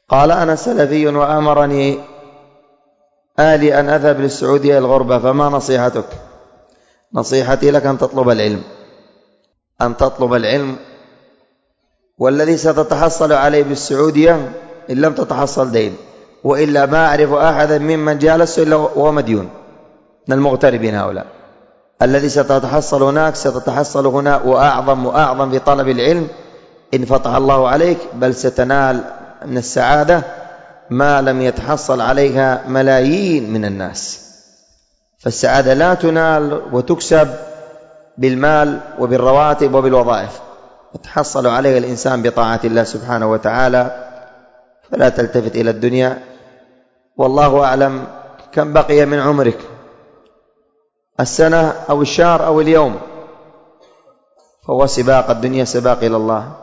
قال: أنا سلفي وأمرني آلي أن أذهب للسعودية الغربة، فما نصيحتك؟ نصيحتي لك أن تطلب العلم، أن تطلب العلم، والذي ستتحصل عليه بالسعودية إن لم تتحصل دين، وإلا ما أعرف أحدا ممن جالس إلا وهو مديون من المغتربين هؤلاء. الذي ستتحصل هناك ستتحصل هنا، وأعظم في طلب العلم إن فتح الله عليك، بل ستنال من السعادة ما لم يتحصل عليها ملايين من الناس. فالسعادة لا تنال وتكسب بالمال وبالرواتب وبالوظائف، يتحصل عليها الإنسان بطاعة الله سبحانه وتعالى. فلا تلتفت إلى الدنيا. والله أعلم كم بقي من عمرك، السنة أو الشهر أو اليوم، فهو سباق الدنيا سباق إلى الله.